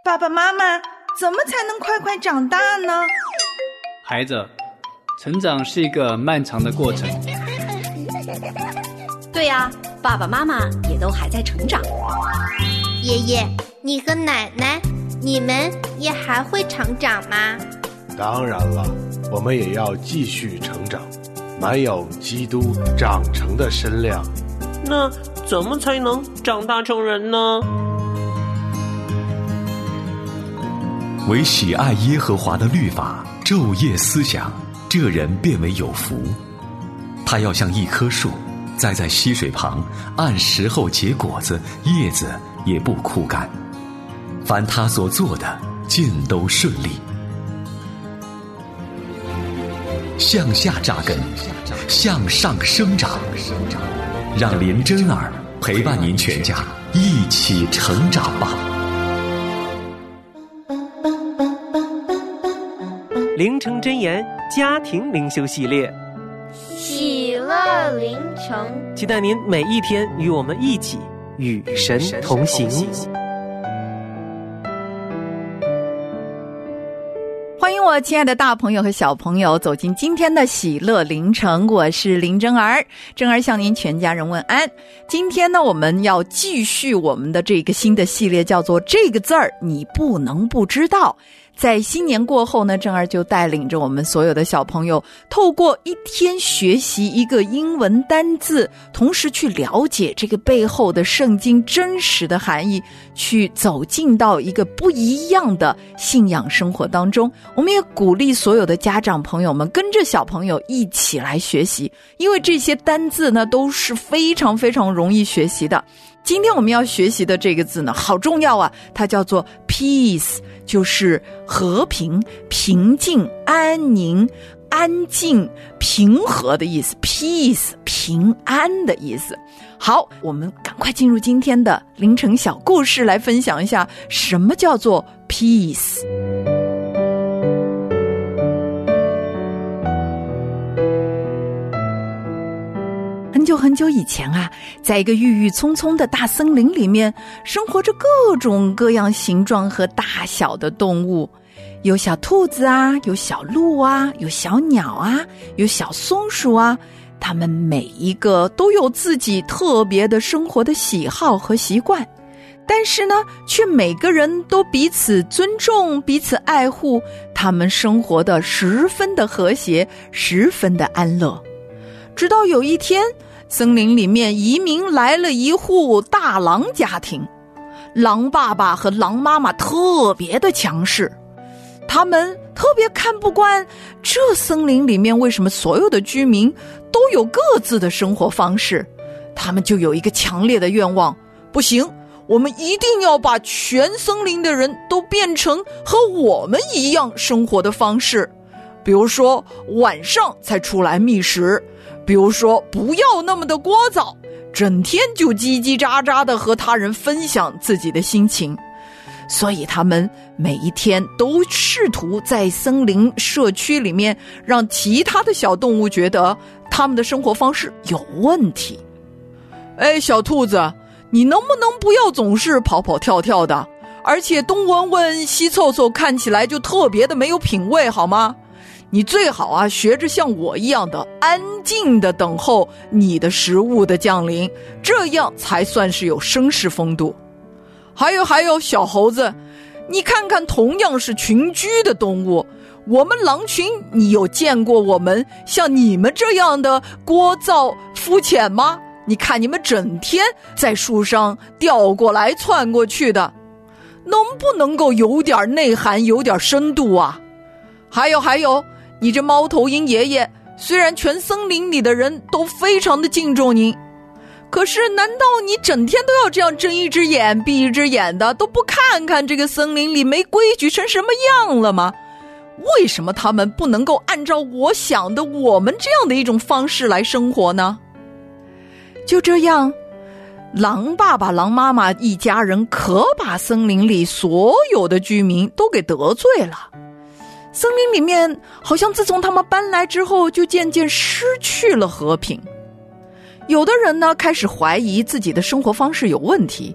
爸爸妈妈，怎么才能快快长大呢？ 孩子，成长是一个漫长的过程。 对呀，爸爸妈妈也都还在成长。 爷爷，你和奶奶，你们也还会成长吗？ 当然了，我们也要继续成长，满有基督长成的身量。 那怎么才能长大成人呢？ 唯喜爱耶和华的律法，昼夜思想，这人便为有福。他要像一棵树，栽在溪水旁，按时候结果子，叶子也不枯干。凡他所做的，尽都顺利。向下扎根，向上生长，让林真儿陪伴您全家一起成长吧。 灵城真言家庭灵修系列， 喜乐灵城， 期待您每一天与我们一起与神同行。 欢迎我亲爱的大朋友和小朋友走进今天的喜乐灵城，我是林真儿，真儿向您全家人问安。今天呢，我们要继续我们的这个新的系列，叫做这个字儿你不能不知道。在新年过后呢，真儿就带领着我们所有的小朋友，透过一天学习一个英文单字，同时去了解这个背后的圣经真实的含义，去走进到一个不一样的信仰生活当中。我们也鼓励所有的家长朋友们跟着小朋友一起来学习，因为这些单字呢都是非常非常容易学习的。今天我们要学习的这个字呢好重要啊，它叫做 peace， 就是和平、平静、安宁、安静、平和的意思， peace 平安的意思。好，我们赶快进入今天的凌晨小故事，来分享一下什么叫做 peace。很久很久以前啊，在一个郁郁葱葱的大森林里面，生活着各种各样形状和大小的动物，有小兔子啊，有小鹿啊，有小鸟啊，有小松鼠啊，它们每一个都有自己特别的生活的喜好和习惯，但是呢，却每个人都彼此尊重，彼此爱护，他们生活的十分的和谐，十分的安乐。直到有一天，森林里面移民来了一户大狼家庭，狼爸爸和狼妈妈特别的强势，他们特别看不惯这森林里面为什么所有的居民都有各自的生活方式，他们就有一个强烈的愿望，不行，我们一定要把全森林的人都变成和我们一样生活的方式，比如说晚上才出来觅食，比如说不要那么的聒噪，整天就叽叽喳喳的和他人分享自己的心情。所以他们每一天都试图在森林社区里面让其他的小动物觉得他们的生活方式有问题。哎，小兔子，你能不能不要总是跑跑跳跳的，而且东闻闻西凑凑，看起来就特别的没有品味好吗？你最好啊，学着像我一样的安静的等候你的食物的降临，这样才算是有绅士风度。还有小猴子，你看看同样是群居的动物，我们狼群，你有见过我们像你们这样的聒噪肤浅吗？你看你们整天在树上吊过来窜过去的，能不能够有点内涵，有点深度啊？还有你这猫头鹰爷爷，虽然全森林里的人都非常的敬重您，可是难道你整天都要这样睁一只眼闭一只眼的，都不看看这个森林里没规矩成什么样了吗？为什么他们不能够按照我想的我们这样的一种方式来生活呢？就这样，狼爸爸狼妈妈一家人可把森林里所有的居民都给得罪了。森林里面好像自从他们搬来之后就渐渐失去了和平，有的人呢开始怀疑自己的生活方式有问题，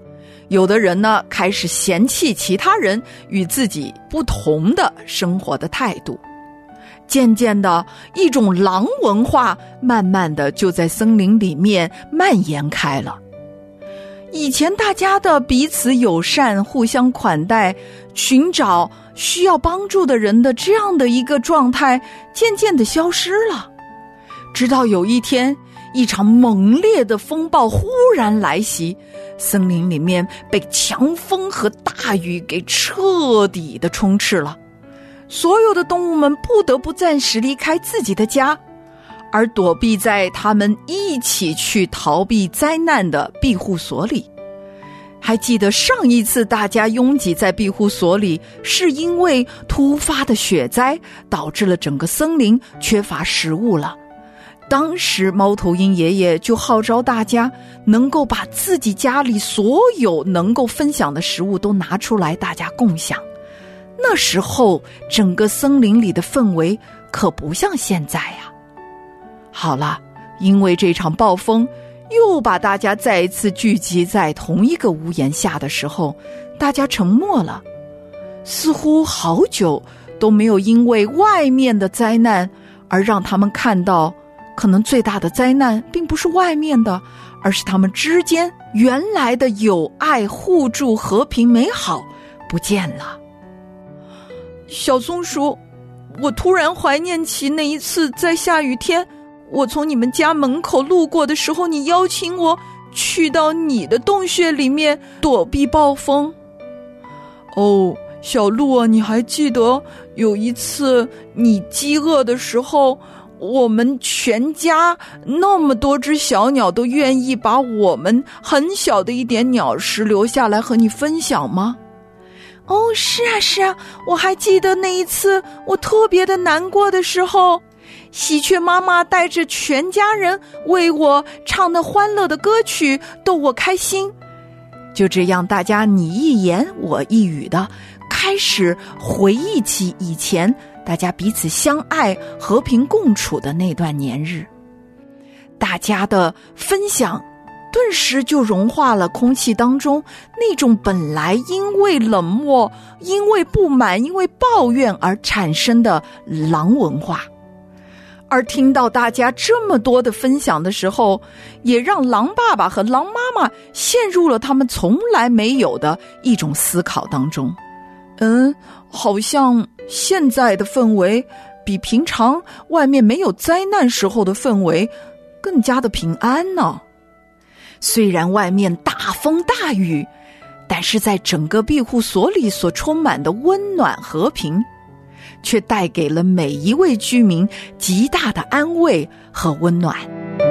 有的人呢，开始嫌弃其他人与自己不同的生活的态度。渐渐的，一种狼文化慢慢的就在森林里面蔓延开了。以前大家的彼此友善，互相款待，寻找需要帮助的人的这样的一个状态渐渐的消失了。直到有一天，一场猛烈的风暴忽然来袭，森林里面被强风和大雨给彻底的充斥了。所有的动物们不得不暂时离开自己的家，而躲避在他们一起去逃避灾难的庇护所里。还记得上一次大家拥挤在庇护所里，是因为突发的雪灾导致了整个森林缺乏食物了。当时猫头鹰爷爷就号召大家能够把自己家里所有能够分享的食物都拿出来，大家共享。那时候整个森林里的氛围可不像现在呀。好了，因为这场暴风又把大家再一次聚集在同一个屋檐下的时候，大家沉默了，似乎好久都没有因为外面的灾难而让他们看到，可能最大的灾难并不是外面的，而是他们之间原来的友爱、互助、和平、美好不见了。小松鼠，我突然怀念起那一次在下雨天，我从你们家门口路过的时候，你邀请我去到你的洞穴里面躲避暴风。哦，小鹿啊，你还记得有一次你饥饿的时候，我们全家那么多只小鸟都愿意把我们很小的一点鸟食留下来和你分享吗？哦，是啊是啊，我还记得那一次我特别的难过的时候，喜鹊妈妈带着全家人为我唱那欢乐的歌曲，逗我开心。就这样，大家你一言我一语的开始回忆起以前大家彼此相爱、和平共处的那段年日。大家的分享顿时就融化了空气当中那种本来因为冷漠、因为不满、因为抱怨而产生的狼文化。而听到大家这么多的分享的时候，也让狼爸爸和狼妈妈陷入了他们从来没有的一种思考当中。好像现在的氛围比平常外面没有灾难时候的氛围更加的平安呢。虽然外面大风大雨，但是在整个庇护所里所充满的温暖和平，却带给了每一位居民极大的安慰和温暖。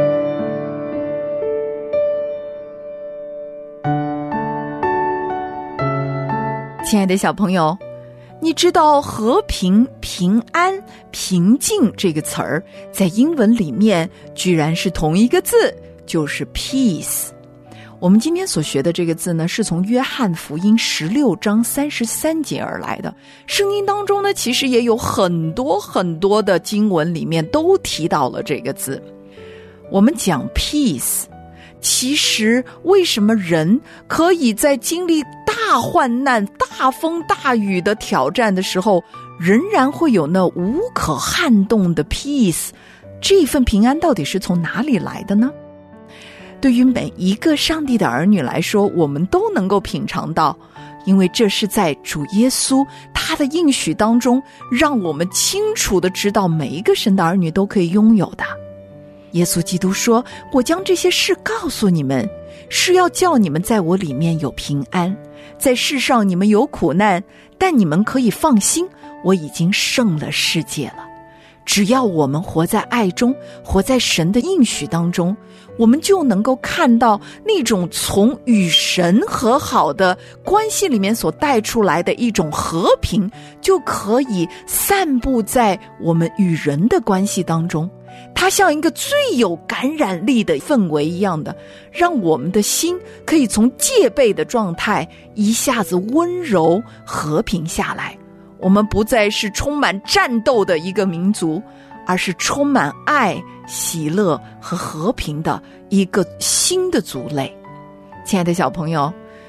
亲爱的小朋友，你知道和平、平安、平静这个词儿在英文里面居然是同一个字，就是 peace。 我们今天所学的这个字呢，是从约翰福音16章33节而来的。圣经当中呢，其实也有很多很多的经文里面都提到了这个字。我们讲 peace， 其实为什么人可以在经历大患难、大风大雨的挑战的时候，仍然会有那无可撼动的 peace？ 这份平安到底是从哪里来的呢？对于每一个上帝的儿女来说，我们都能够品尝到，因为这是在主耶稣他的应许当中，让我们清楚地知道每一个神的儿女都可以拥有的。耶稣基督说，我将这些事告诉你们，是要叫你们在我里面有平安，在世上你们有苦难，但你们可以放心，我已经胜了世界了。只要我们活在爱中，活在神的应许当中，我们就能够看到那种从与神和好的关系里面所带出来的一种和平，就可以散布在我们与人的关系当中。它像一个最有感染力的氛围一样的，让我们的心可以从戒备的状态一下子温柔和平下来。我们不再是充满战斗的一个民族，而是充满爱、喜乐和和平的一个新的族类。亲爱的小朋友，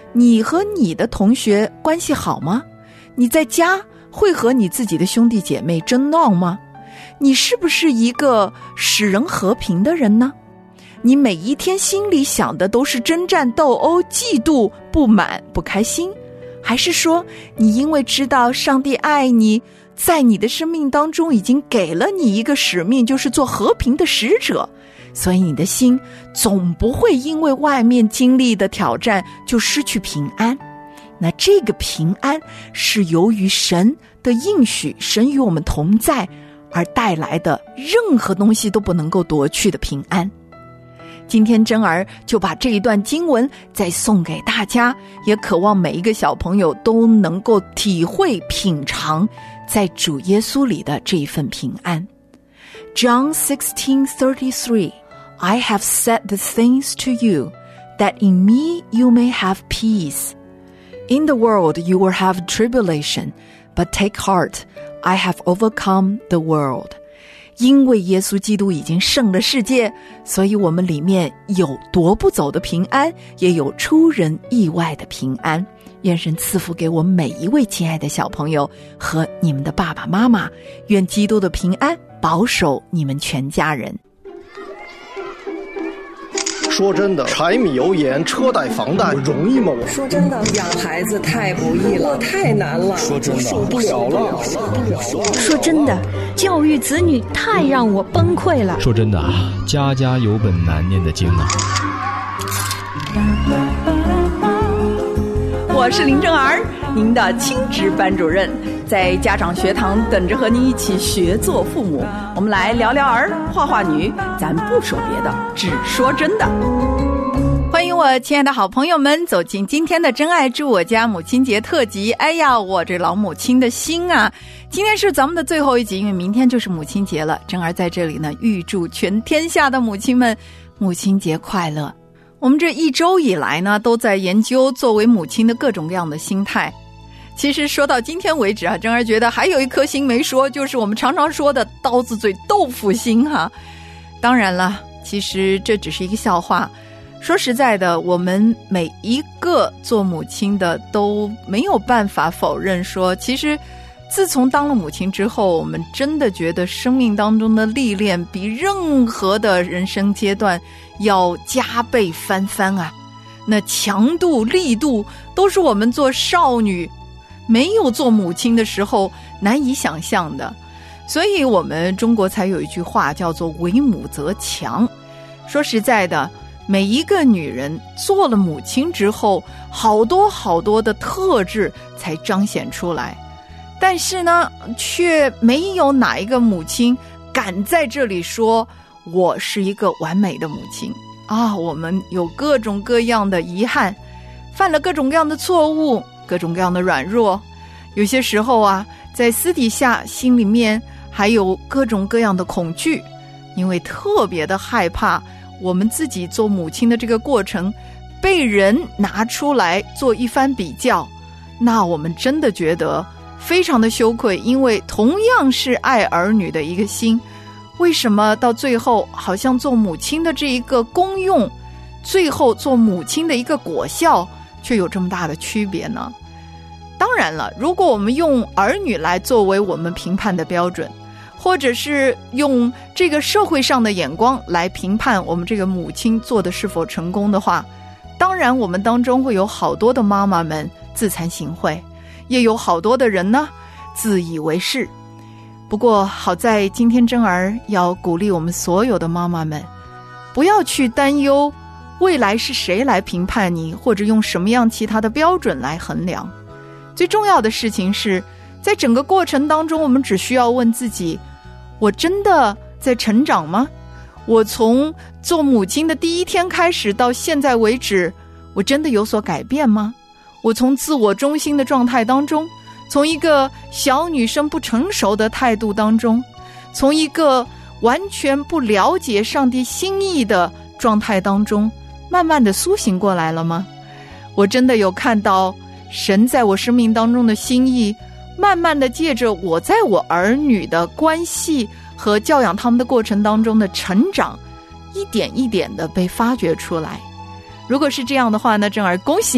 你和你的同学关系好吗？你在家会和你自己的兄弟姐妹争闹吗？你是不是一个使人和平的人呢？你每一天心里想的都是征战斗殴、嫉妒、不满、不开心？还是说你因为知道上帝爱你，在你的生命当中已经给了你一个使命，就是做和平的使者，所以你的心总不会因为外面经历的挑战就失去平安？那这个平安是由于神的应许，神与我们同在而带来的，任何东西都不能够夺去的平安。今天珍儿就把这一段经文再送给大家，也渴望每一个小朋友都能够体会品尝在主耶稣里的这一份平安。 John 16:33 I have said the things to you, that in me you may have peace. In the world you will have tribulation, but take heart, I have overcome the world. 因为耶稣基督已经胜了世界，所以我们里面有夺不走的平安，也有出人意外的平安。愿神赐福给我们每一位亲爱的小朋友和你们的爸爸妈妈，愿基督的平安保守你们全家人。 说真的，柴米油盐车贷房贷容易吗？ 说真的，养孩子太不易了，太难了。 说真的，受不了了。 说真的，教育子女太让我崩溃了。 说真的，家家有本难念的经啊。 我是林正儿，您的亲职班主任，在家长学堂等着和您一起学做父母。我们来聊聊儿，画画女，咱不说别的，只说真的。欢迎我亲爱的好朋友们走进今天的真爱住我家母亲节特辑。哎呀，我这老母亲的心啊，今天是咱们的最后一集，因为明天就是母亲节了。真儿在这里呢，预祝全天下的母亲们母亲节快乐。我们这一周以来呢，都在研究作为母亲的各种各样的心态。其实说到今天为止啊，真儿觉得还有一颗心没说，就是我们常常说的刀子嘴豆腐心哈。当然了，其实这只是一个笑话。说实在的，我们每一个做母亲的都没有办法否认说，其实自从当了母亲之后，我们真的觉得生命当中的历练比任何的人生阶段要加倍翻番啊。那强度力度都是我们做少女没有做母亲的时候难以想象的。所以我们中国才有一句话叫做为母则强。说实在的，每一个女人做了母亲之后，好多好多的特质才彰显出来，但是呢，却没有哪一个母亲敢在这里说我是一个完美的母亲啊。我们有各种各样的遗憾，犯了各种各样的错误，各种各样的软弱，有些时候啊，在私底下心里面还有各种各样的恐惧，因为特别的害怕我们自己做母亲的这个过程被人拿出来做一番比较，那我们真的觉得非常的羞愧。因为同样是爱儿女的一个心，为什么到最后好像做母亲的这一个功用，最后做母亲的一个果效却有这么大的区别呢？当然了，如果我们用儿女来作为我们评判的标准，或者是用这个社会上的眼光来评判我们这个母亲做的是否成功的话，当然我们当中会有好多的妈妈们自惭形秽，也有好多的人呢自以为是。不过好在今天真儿要鼓励我们所有的妈妈们，不要去担忧未来是谁来评判你，或者用什么样其他的标准来衡量。最重要的事情是，在整个过程当中，我们只需要问自己，我真的在成长吗？我从做母亲的第一天开始到现在为止，我真的有所改变吗？我从自我中心的状态当中，从一个小女生不成熟的态度当中，从一个完全不了解上帝心意的状态当中，慢慢的苏醒过来了吗？我真的有看到神在我生命当中的心意，慢慢的借着我在我儿女的关系和教养他们的过程当中的成长，一点一点的被发掘出来。如果是这样的话呢，真儿恭喜你，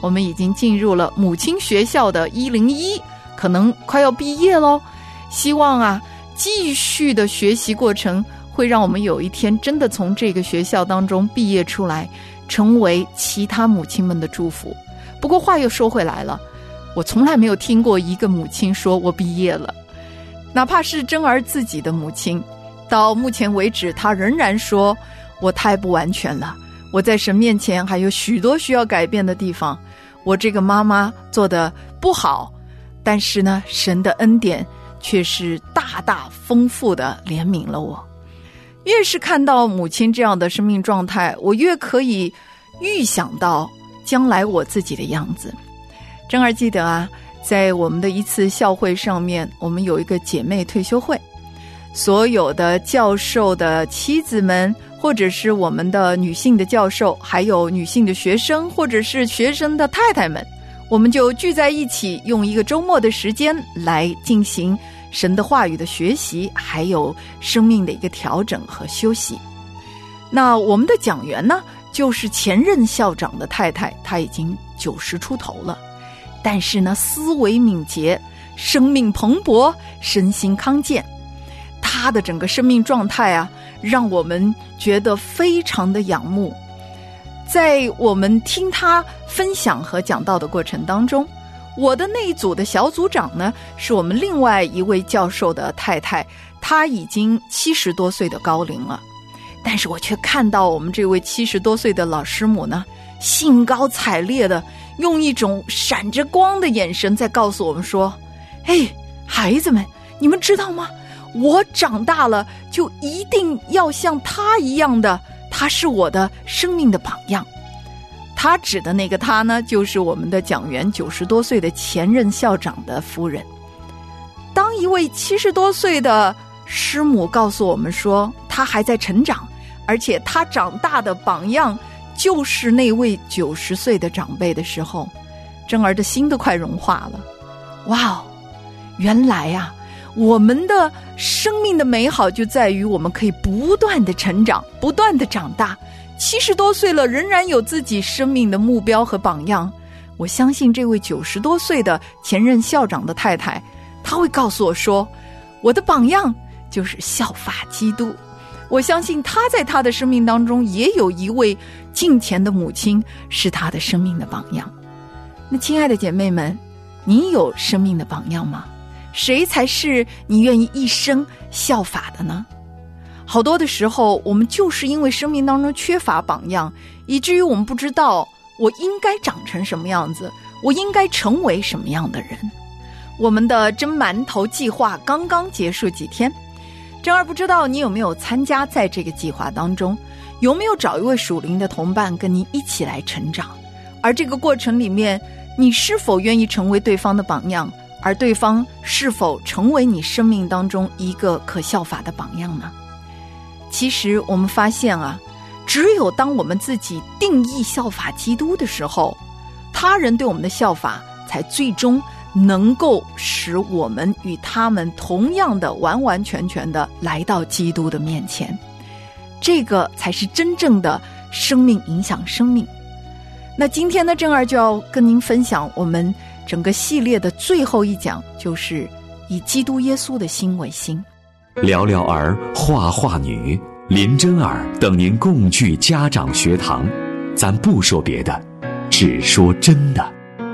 我们已经进入了母亲学校的101，可能快要毕业咯。希望啊，继续的学习过程会让我们有一天真的从这个学校当中毕业出来，成为其他母亲们的祝福。不过话又说回来了，我从来没有听过一个母亲说我毕业了，哪怕是珍儿自己的母亲，到目前为止她仍然说我太不完全了，我在神面前还有许多需要改变的地方，我这个妈妈做得不好，但是呢，神的恩典却是大大丰富的怜悯了我。越是看到母亲这样的生命状态，我越可以预想到将来我自己的样子。珍儿记得啊，在我们的一次校会上面，我们有一个姐妹退休会，所有的教授的妻子们，或者是我们的女性的教授，还有女性的学生，或者是学生的太太们，我们就聚在一起，用一个周末的时间来进行神的话语的学习，还有生命的一个调整和休息。那我们的讲员呢，就是前任校长的太太，她已经90出头了，但是呢，思维敏捷，生命蓬勃，身心康健。她的整个生命状态啊，让我们觉得非常的仰慕。在我们听她分享和讲道的过程当中，我的那一组的小组长呢，是我们另外一位教授的太太，她已经70多岁的高龄了，但是我却看到我们这位70多岁的老师母呢，兴高采烈的用一种闪着光的眼神在告诉我们说，嘿，孩子们，你们知道吗？我长大了就一定要像他一样的，他是我的生命的榜样。他指的那个他呢，就是我们的讲员90多岁的前任校长的夫人。当一位70多岁的师母告诉我们说他还在成长，而且他长大的榜样就是那位90岁的长辈的时候，珍儿的心都快融化了。哇哦，原来啊，我们的生命的美好就在于我们可以不断的成长，不断的长大。70多岁了，仍然有自己生命的目标和榜样。我相信这位90多岁的前任校长的太太，她会告诉我说，我的榜样就是效法基督。我相信她在她的生命当中也有一位敬虔的母亲，是她的生命的榜样。那亲爱的姐妹们，你有生命的榜样吗？谁才是你愿意一生效法的呢？好多的时候，我们就是因为生命当中缺乏榜样，以至于我们不知道我应该长成什么样子，我应该成为什么样的人。我们的蒸馒头计划刚刚结束几天，珍儿不知道你有没有参加在这个计划当中，有没有找一位属灵的同伴跟你一起来成长，而这个过程里面，你是否愿意成为对方的榜样，而对方是否成为你生命当中一个可效法的榜样呢？其实我们发现啊，只有当我们自己定义效法基督的时候，他人对我们的效法才最终能够使我们与他们同样的完完全全的来到基督的面前。这个才是真正的生命影响生命。那今天呢，珍儿就要跟您分享我们整个系列的最后一讲，就是以基督耶稣的心为心。 聊聊儿、画画女、林珍儿等您共聚家长学堂，咱不说别的，只说真的。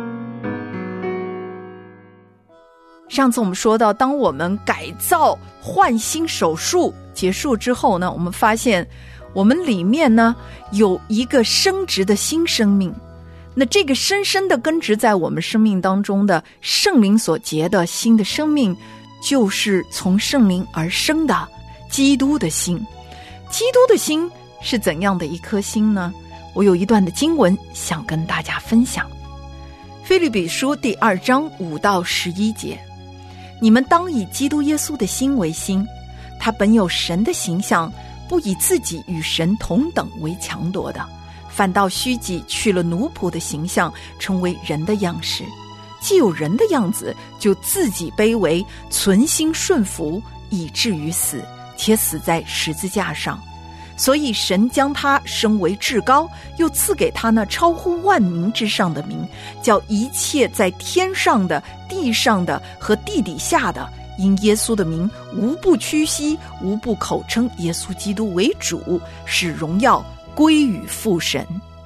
上次我们说到，当我们改造换心手术结束之后呢，我们发现我们里面呢有一个生殖的新生命。那这个深深的根植在我们生命当中的圣灵所结的新的生命，就是从圣灵而生的基督的心。基督的心是怎样的一颗心呢？我有一段的经文想跟大家分享。腓立比书第2章5到11节，你们当以基督耶稣的心为心，他本有神的形象，不以自己与神同等为强夺的，反倒虚己，去了奴仆的形象，成为人的样式。既有人的样子，就自己卑微，存心顺服，以至于死，且死在十字架上。 所以神将他升为至高，又赐给他那超乎万名之上的名，叫一切在天上的、地上的和地底下的，因耶稣的名，无不屈膝，无不口称耶稣基督为主，使荣耀归于父神。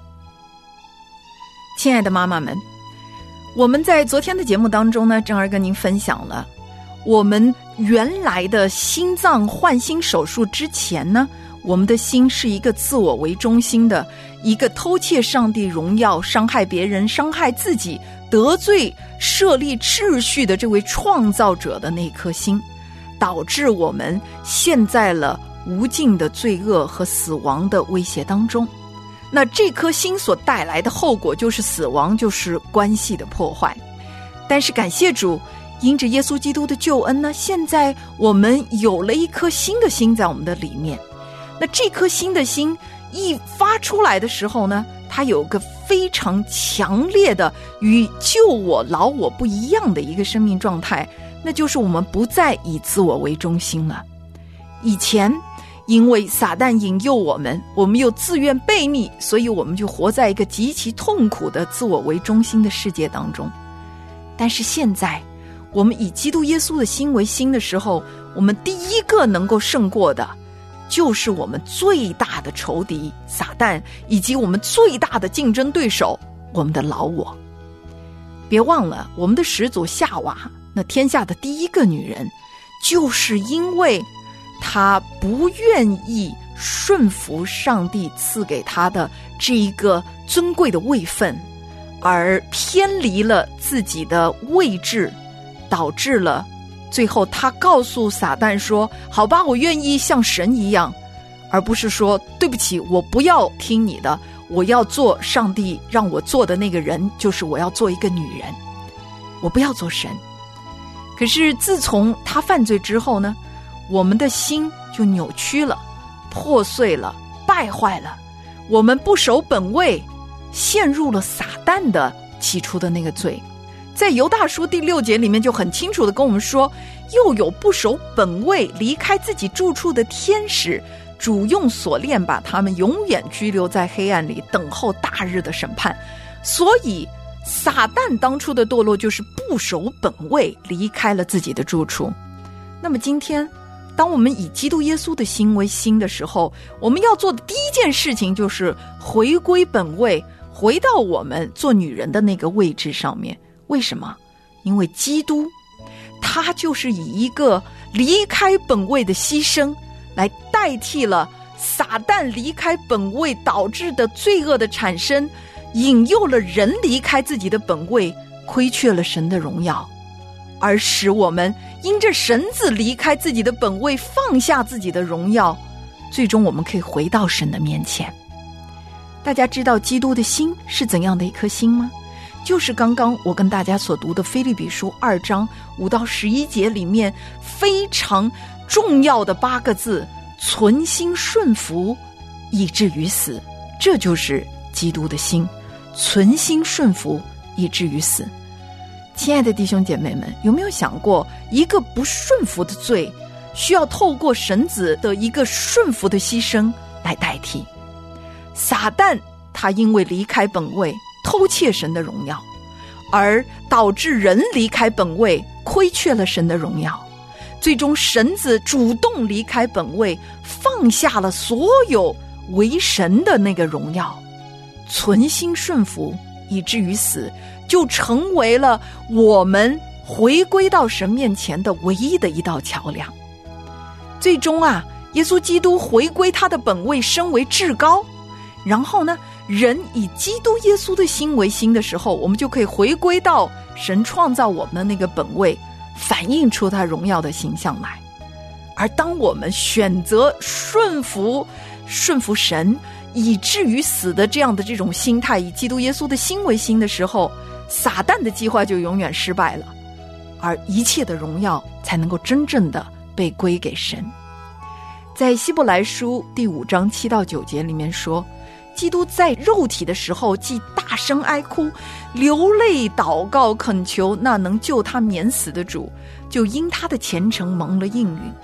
亲爱的妈妈们，我们在昨天的节目当中呢，正儿跟您分享了我们原来的心脏换心手术之前呢，我们的心是一个自我为中心的，一个偷窃上帝荣耀、伤害别人、伤害自己、得罪设立秩序的这位创造者的那颗心，导致我们陷在了无尽的罪恶和死亡的威胁当中。那这颗心所带来的后果就是死亡，就是关系的破坏。但是感谢主，因着耶稣基督的救恩呢，现在我们有了一颗新的心在我们的里面。那这颗新的心一发出来的时候呢，它有个非常强烈的与旧我老我不一样的一个生命状态，那就是我们不再以自我为中心了。以前因为撒旦引诱我们又自愿悖逆，所以我们就活在一个极其痛苦的自我为中心的世界当中。但是现在我们以基督耶稣的心为心的时候，我们第一个能够胜过的就是我们最大的仇敌撒旦，以及我们最大的竞争对手我们的老我。别忘了，我们的始祖夏娃，那天下的第一个女人，就是因为她不愿意顺服上帝赐给她的这一个尊贵的位分，而偏离了自己的位置，导致了最后他告诉撒旦说，好吧，我愿意像神一样，而不是说对不起，我不要听你的，我要做上帝让我做的那个人，就是我要做一个女人，我不要做神。可是自从他犯罪之后呢，我们的心就扭曲了，破碎了，败坏了，我们不守本位，陷入了撒旦的起初的那个罪。在犹大书第6节里面就很清楚地跟我们说，又有不守本位离开自己住处的天使，主用锁链把他们永远拘留在黑暗里，等候大日的审判。所以撒旦当初的堕落就是不守本位，离开了自己的住处。那么今天当我们以基督耶稣的心为心的时候，我们要做的第一件事情就是回归本位，回到我们做女人的那个位置上面。为什么？因为基督他就是以一个离开本位的牺牲来代替了撒旦离开本位导致的罪恶的产生，引诱了人离开自己的本位，亏缺了神的荣耀，而使我们因着神子离开自己的本位，放下自己的荣耀，最终我们可以回到神的面前。大家知道基督的心是怎样的一颗心吗？就是刚刚我跟大家所读的腓立比书2章5到11节里面非常重要的8个字，存心顺服以至于死。这就是基督的心，存心顺服以至于死。亲爱的弟兄姐妹们，有没有想过，一个不顺服的罪需要透过神子的一个顺服的牺牲来代替？撒旦他因为离开本位，偷窃神的荣耀，而导致人离开本位，亏缺了神的荣耀。最终神子主动离开本位，放下了所有为神的那个荣耀，存心顺服以至于死，就成为了我们回归到神面前的唯一的一道桥梁。最终耶稣基督回归他的本位，升为至高。然后呢，人以基督耶稣的心为心的时候，我们就可以回归到神创造我们的那个本位，反映出他荣耀的形象来。而当我们选择顺服神以至于死的这样的这种心态，以基督耶稣的心为心的时候，撒旦的计划就永远失败了，而一切的荣耀才能够真正的被归给神。在希伯来书第5章7到9节里面说，基督在肉体的时候，既大声哀哭，流泪祷告恳求那能救他免死的主，就因他的虔诚蒙了应允。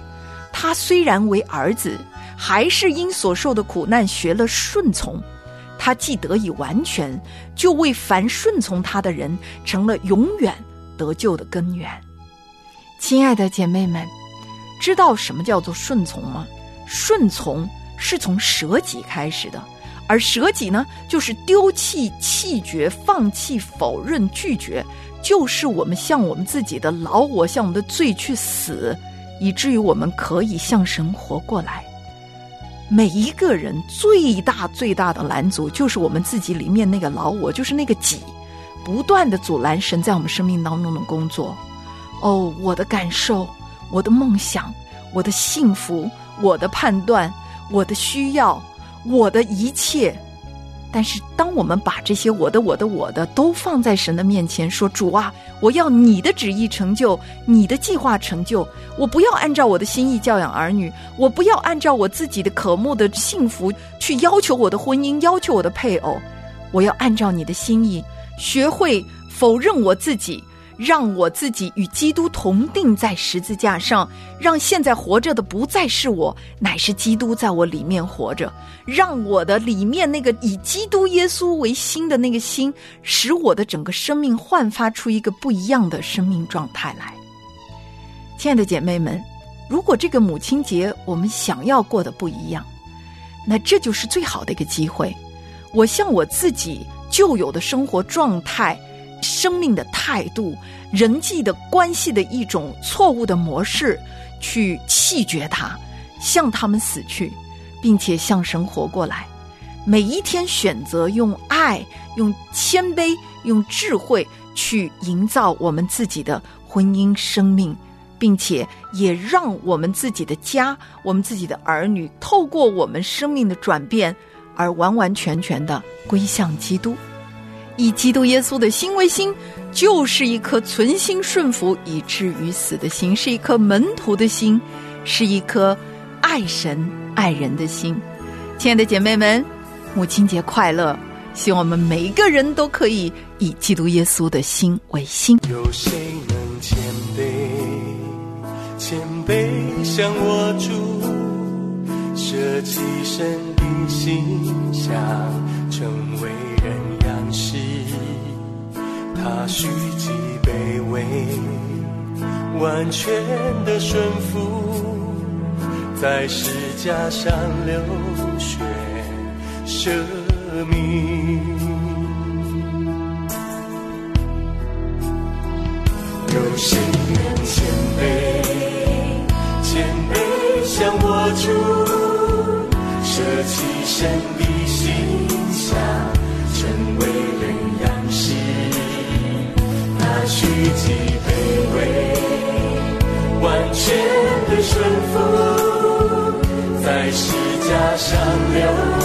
他虽然为儿子，还是因所受的苦难学了顺从。他既得以完全，就为凡顺从他的人成了永远得救的根源。亲爱的姐妹们，知道什么叫做顺从吗？顺从是从舍己开始的，而舍己呢，就是丢弃、弃绝、放弃、否认、拒绝，就是我们向我们自己的老我，向我们的罪去死，以至于我们可以向神活过来。每一个人最大的拦阻，就是我们自己里面那个老我，就是那个己，不断的阻拦神在我们生命当中的工作。哦，我的感受，我的梦想，我的幸福，我的判断，我的需要，我的一切。但是当我们把这些我的都放在神的面前，说主啊，我要你的旨意成就，你的计划成就，我不要按照我的心意教养儿女，我不要按照我自己的渴慕的幸福去要求我的婚姻，要求我的配偶，我要按照你的心意，学会否认我自己，让我自己与基督同定在十字架上，让现在活着的不再是我，乃是基督在我里面活着，让我的里面那个以基督耶稣为心的那个心，使我的整个生命焕发出一个不一样的生命状态来。亲爱的姐妹们，如果这个母亲节我们想要过得不一样，那这就是最好的一个机会。我向我自己旧有的生活状态、生命的态度、人际的关系的一种错误的模式去弃绝它，向他们死去，并且向神活过来。每一天选择用爱、用谦卑、用智慧去营造我们自己的婚姻生命，并且也让我们自己的家、我们自己的儿女透过我们生命的转变而完完全全的归向基督。以基督耶稣的心为心，就是一颗存心顺服以至于死的心，是一颗门徒的心，是一颗爱神爱人的心。亲爱的姐妹们，母亲节快乐！希望我们每一个人都可以以基督耶稣的心为心。 有谁能谦卑像我主，舍弃神的形象，成为人样式，他虚己卑微，完全的顺服，在十架上流血舍命。有谁能谦卑像我主，舍弃神的形象，成为人样式，他虚己卑微，完全的顺服，在十架上流